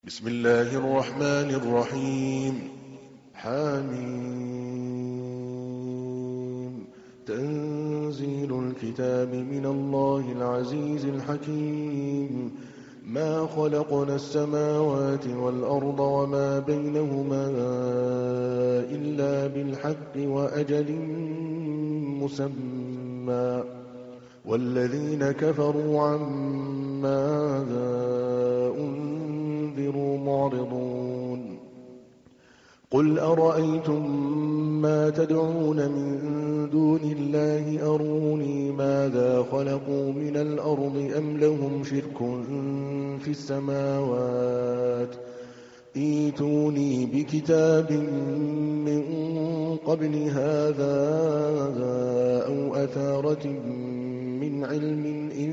بسم الله الرحمن الرحيم. حميم. تنزيل الكتاب من الله العزيز الحكيم. ما خلقنا السماوات والأرض وما بينهما إلا بالحق وأجل مسمى، والذين كفروا عما أنذروا معرضون. قل أرأيتم ما تدعون من دون الله أروني ماذا خلقوا من الأرض أم لهم شرك في السماوات، ائتوني بكتاب من قبل هذا أو أثارة من علم إن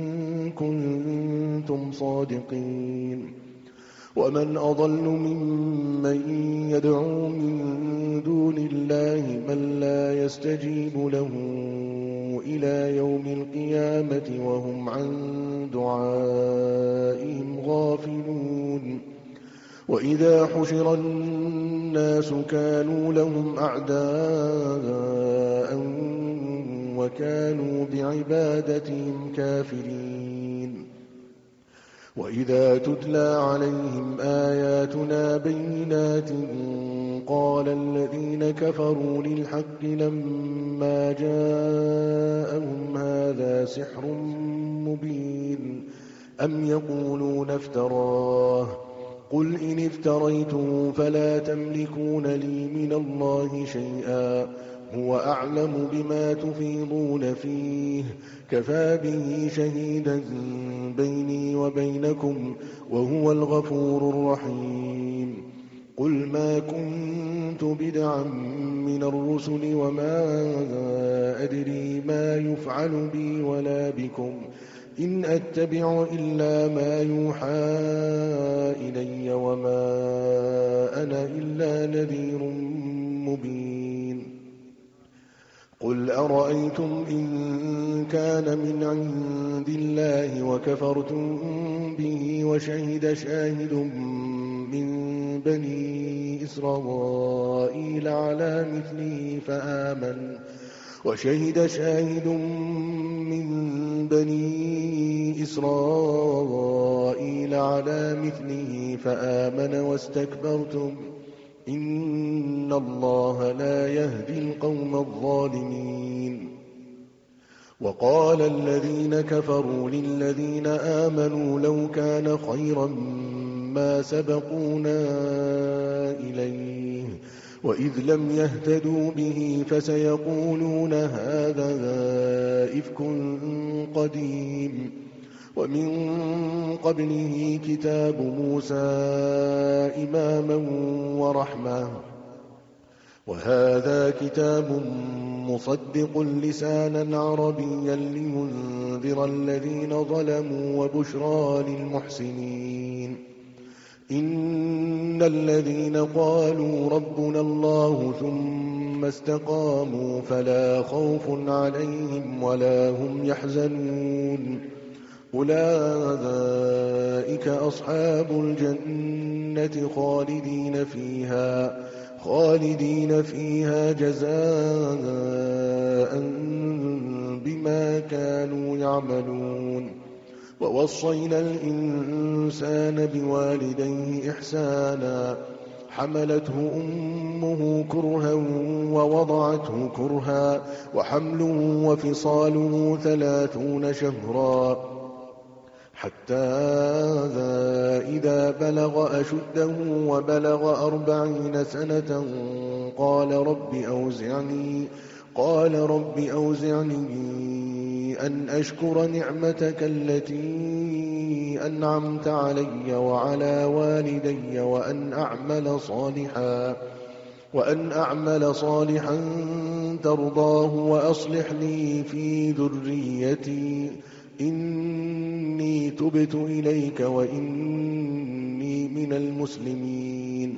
كنتم صادقين. ومن أضل ممن يدعو من دون الله من لا يستجيب له إلى يوم القيامة وهم عن دعائهم غافلون. وإذا حشر الناس كانوا لهم أعداء وكانوا بعبادتهم كافرين. وإذا تتلى عليهم آياتنا بينات قال الذين كفروا للحق لما جاءهم هذا سحر مبين أم يقولون افتراه، قل إن افتريته فلا تملكون لي من الله شيئا هو أعلم بما تفيضون فيه كفى به شهيدا بيني وبينكم وهو الغفور الرحيم. قل ما كنت بدعا من الرسل وما أدري ما يفعل بي ولا بكم إن أتبع إلا ما يوحى إلي وما أنا إلا نذير مبين. قل أرأيتم إن كان من عند الله وكفرتم به وشهد شاهد من بني إسرائيل على مثله فآمن واستكبرتم إن الله لا يهدي القوم الظالمين. وقال الذين كفروا للذين آمنوا لو كان خيرا ما سبقونا إليه وإذ لم يهتدوا به فسيقولون هذا إفك قديم. ومن قبله كتاب موسى إماما ورحمة وهذا كتاب مصدق لسانا عربيا لينذر الذين ظلموا وبشرى للمحسنين. إن الذين قالوا ربنا الله ثم استقاموا فلا خوف عليهم ولا هم يحزنون أولئك أصحاب الجنة خالدين فيها جزاء بما كانوا يعملون. ووصينا الإنسان بوالديه إحسانا حملته أمه كرها ووضعته كرها وحمله وفصاله 30 شهرا حتى إذا بلغ أشده وبلغ 40 سنة قال رب أوزعني أن أشكر نعمتك التي أنعمت علي وعلى والدي وأن أعمل صالحا ترضاه وأصلح لي في ذريتي إني تبت إليك وإني من المسلمين.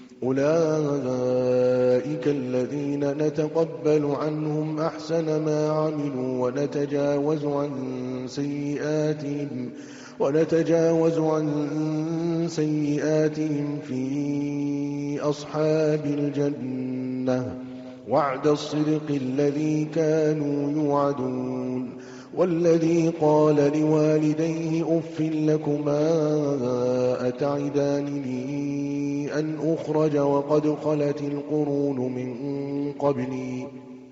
أولئك الذين نتقبل عنهم أحسن ما عملوا ونتجاوز عن سيئاتهم ونتجاوز عن سيئاتهم في أصحاب الجنة وعد الصدق الذي كانوا يوعدون والذي قال لوالديه أف لكما أتعدانني أن أخرج وقد خلت القرون من قبلي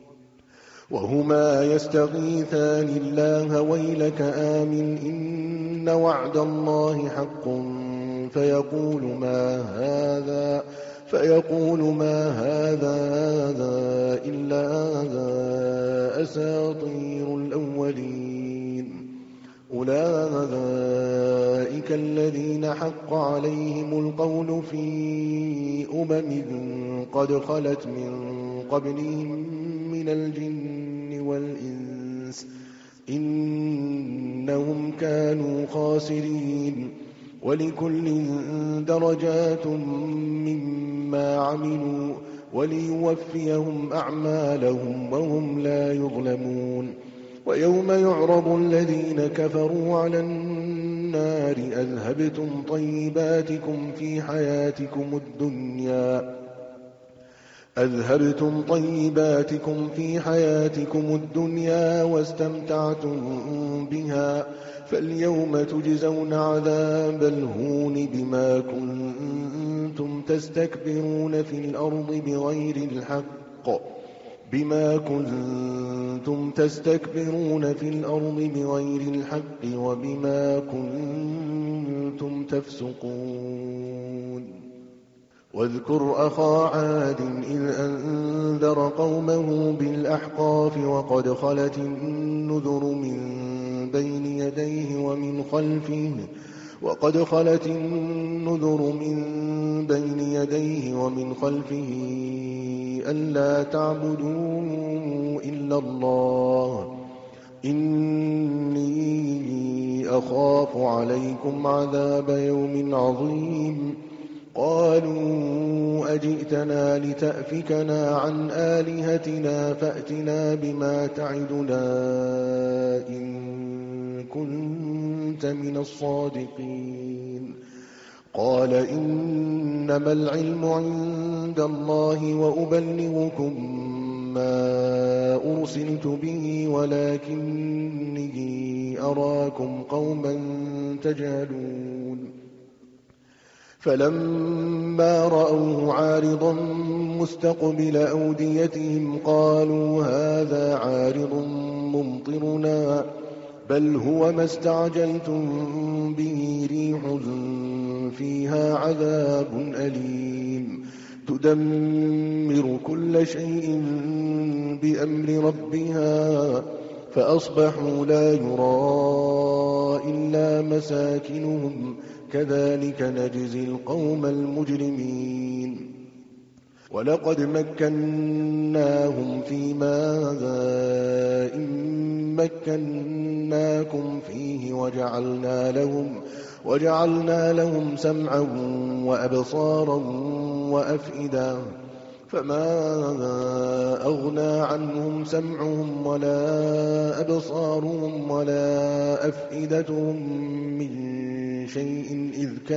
وهما يستغيثان الله ويلك آمن إن وعد الله حق فيقول ما هذا إلا أساطير الأولين أولئك الذين حق عليهم القول في قد خلت من قبلهم من الجن والإنس إنهم كانوا خاسرين ولكل درجات مما عملوا وليوفيهم أعمالهم وهم لا يظلمون ويوم يعرض الذين كفروا على النار أذهبتم طيباتكم في حياتكم الدنيا واستمتعتم بها فاليوم تجزون عذاب الهون بما كنتم تستكبرون في الأرض بغير الحق وبما كنتم تفسقون واذكر أخا عاد إذ أنذر قومه بالأحقاف وقد خلت النذر من بين يديه ومن خلفه ألا تعبدوا إلا الله إني أخاف عليكم عذاب يوم عظيم قالوا أجئتنا لتأفكنا عن آلهتنا فأتنا بما تعدنا إن كنت من الصادقين قال إنما العلم عند الله وأبلغكم ما أرسلت به ولكني أراكم قوما تجهلون فلما رأوه عارضا مستقبل أوديتهم قالوا هذا عارض ممطرنا بل هو ما استعجلتم به ريح فيها عذاب أليم تدمر كل شيء بأمر ربها فأصبحوا لا يرى إلا مساكنهم كذلك نجزي القوم المجرمين ولقد مكناهم في ماء مكناكم فيه وجعلنا لهم سمعا وأبصارا وأفئدة فما أغنى عنهم سمعهم ولا أبصارهم ولا أفئدتهم من شيء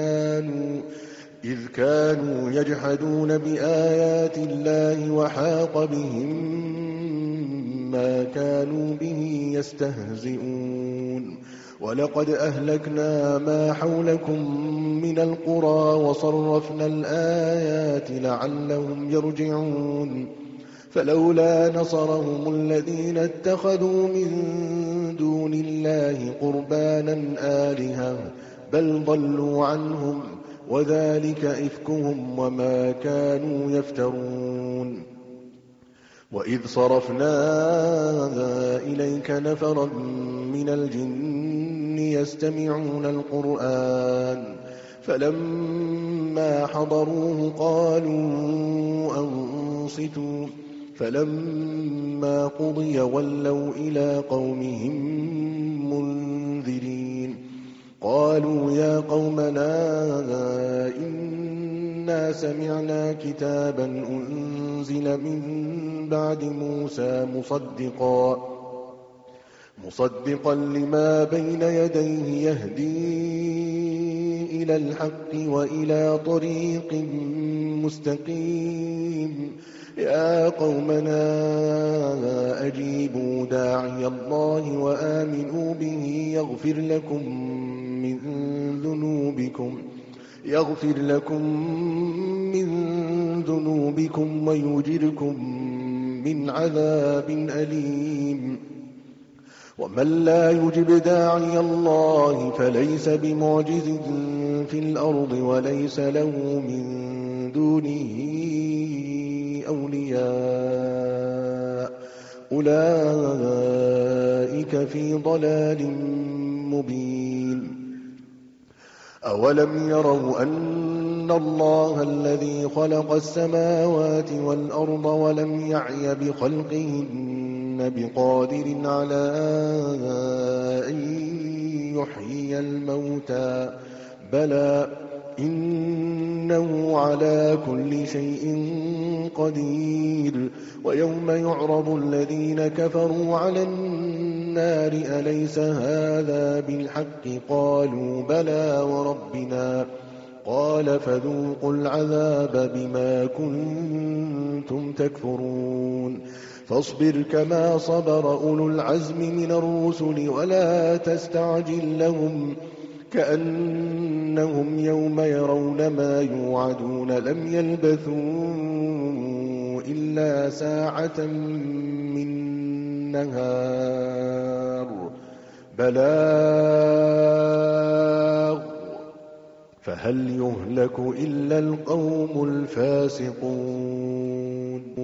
إذ كانوا يجحدون بآيات الله وحاق بهم ما كانوا به يستهزئون ولقد أهلكنا ما حولكم من القرى وصرفنا الآيات لعلهم يرجعون فلولا نصرهم الذين اتخذوا من دون الله قربانا آلهة بل ضلوا عنهم وذلك إفكهم وما كانوا يفترون وإذ صرفنا إليك نفرا من الجن يستمعون القرآن فلما حضروه قالوا أنصتوا فلما قضي ولوا إلى قومهم منذرين قالوا يا قومنا إنا سمعنا كتابا أنزل من بعد موسى مصدقا لما بين يديه يهدي إلى الحق وإلى طريق مستقيم يا قومنا أجيبوا داعي الله وآمنوا به يغفر لكم من ذنوبكم ويجركم من عذاب أليم ومن لا يجب داعي الله فليس بمعجز في الأرض وليس له من دونه أولياء أولئك في ضلال مبين أولم يروا أن الله الذي خلق السماوات والأرض ولم يعي بخلقهن بقادر على أن يحيي الموتى بلى إنه على كل شيء قدير ويوم يعرض الذين كفروا على النار أليس هذا بالحق قالوا بلى وربنا قال فذوقوا العذاب بما كنتم تكفرون فاصبر كما صبر أولو العزم من الرسل ولا تستعجل لهم كأنهم يوم يرون ما يوعدون لم يلبثوا إلا ساعة من نهار بلاغ فهل يهلك إلا القوم الفاسقون